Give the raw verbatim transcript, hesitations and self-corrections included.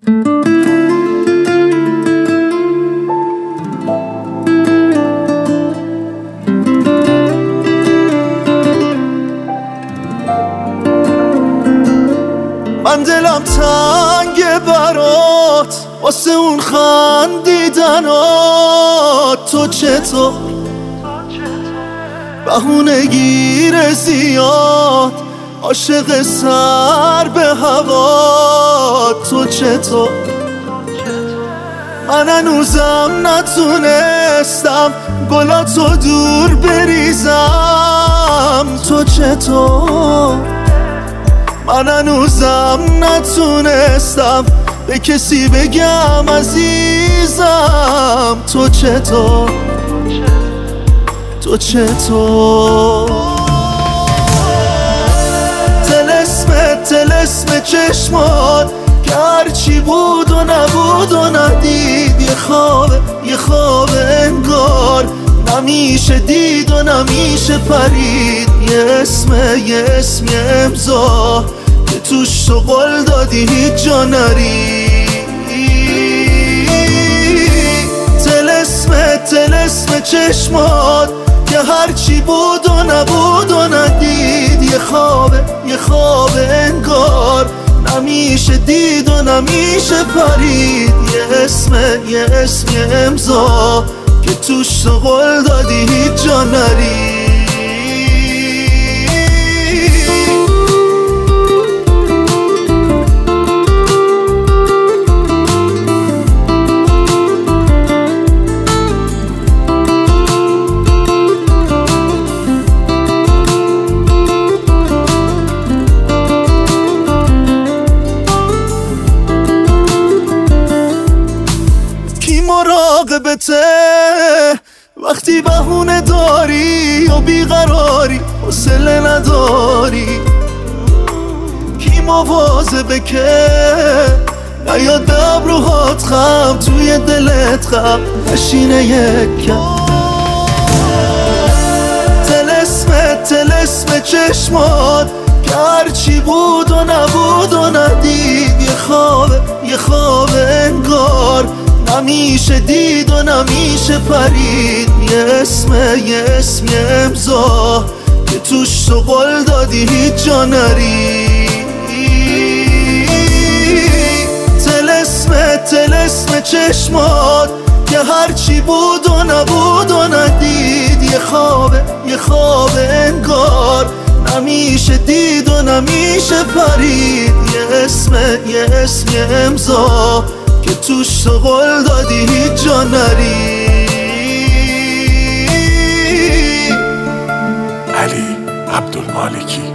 من دلم تنگه برات واسه اون خندیدنات. تو چطور بهونه گیر زیاد عاشق سر به هوا. تو چطور من هنوزم نتونستم گلاتو دور بریزم. تو چطور من هنوزم نتونستم به کسی بگم عزیزم. تو چطور تو چطور طلسم طلسم چشمات که هرچی بود و نبود و ندید یه خوابه یه خواب انگار نمیشه دید و نمیشه پرید. یه اسم یه اسم یه امضا که توش تو قول دادی هیچ جا نری. طلسم طلسم چشمات که هرچی بود و نبود و ندید یه خوابه یه خواب انگار نمیشه دید و نمیشه پرید. یه اسم یه اسم یه امضا که توش تو قول دادی هیچ جا نری. مراقبته وقتی بهونه داری و بیقراری حوصله نداری. کی مواظبه که نیاد به ابروهات خم توی دلت خم نشینه یکم. طلسم طلسم چشمات که هرچی بود و نبود و ندید یه خوابه یه خواب انگار نمیشه دید و نمیشه پرید. یه اسم یه اسم یه امضا که توش تو قول دادی هیچ جا نری. طلسم طلسم چشمات که هرچی بود و نبود و ندید یه خوابه یه خواب انگار نمیشه دید و نمیشه پرید. یه اسم یه اسم یه امضا که توش تو قول دادی هیچ جا نری. علی عبدالمالکی.